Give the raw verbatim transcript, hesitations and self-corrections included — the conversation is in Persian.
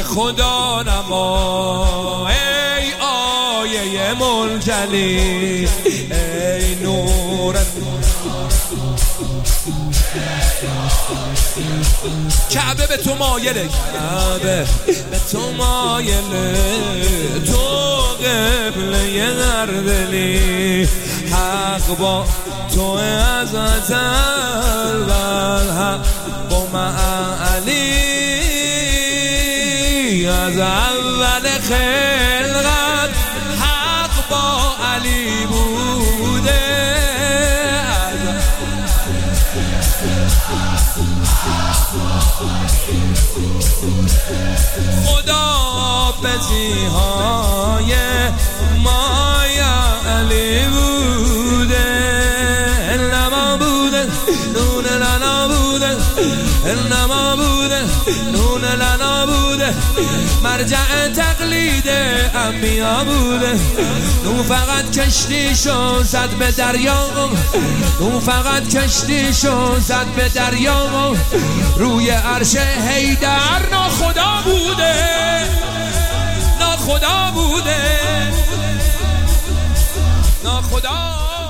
خدا نما، ای آیه منجلی، ای نور کعبه به تو مایله، کعبه به تو مایله، تو قبله هر دلی، حق با تو از ازل، حق با معالی از اول خلقت، حق با علی بوده، خدا بزیهای مایا علی بوده، انما بوده نون لنا بوده، انما بوده نون لنا بوده، مرجع تقلید انبیا بوده، نون فقط کشتیشو زد به دریا، نون فقط کشتیشو زد به دریا، روی عرش حیدر ناخدا بوده، ناخدا بوده، ناخدا